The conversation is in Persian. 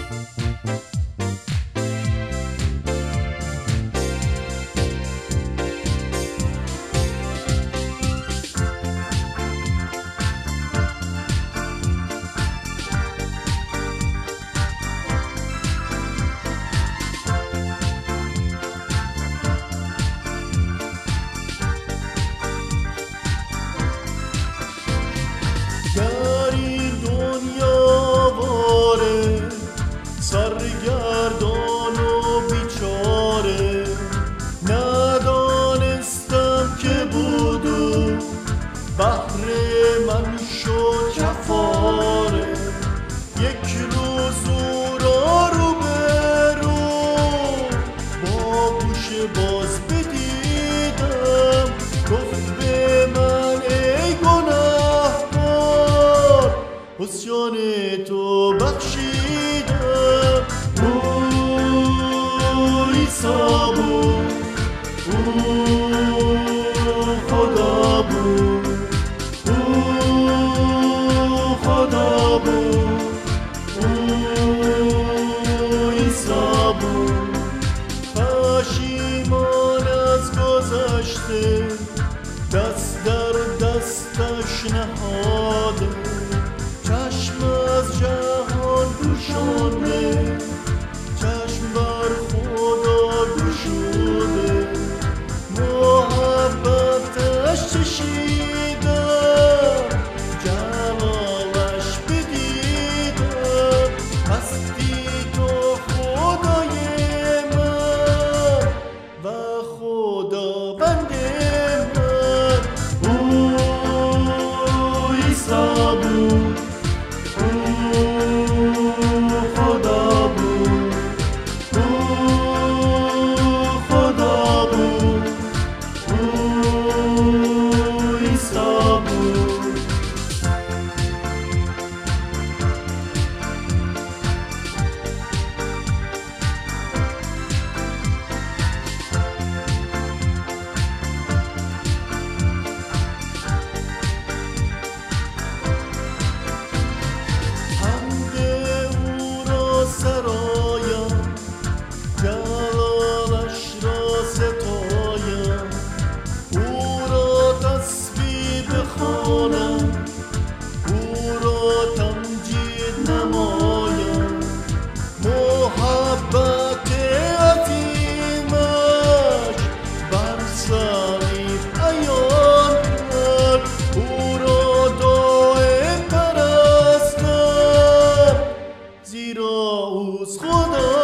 در این دنیا واره سرگردان و بیچاره، ندانستم که بودو بهر من شد کفاره. یک روز او را رو به رو با گوش باز بدیدم، گفت به من ای گناهکار عصیان تو بخشیدم. او عیسی بود، او خدا بود، او خدا بود، او عیسی بود. پشیمان از گذشته دست در دستش نهاده، چشم از جهان پوشانده، چشم بر خدا گشوده. محبتش چشیدم، جلالش بدیدم، هستی تو خدای من و خداوند من. او عیسی بود، او خدا بود، او خدا بود، او عیسی بود. سرایم جلالش را ستایم، او را تسبیح بخوانم، او را تمجید نمایم. محبت عظیمش بر صلیب عیان کرد، او را دائم پرستم، زیرا اوست خدا.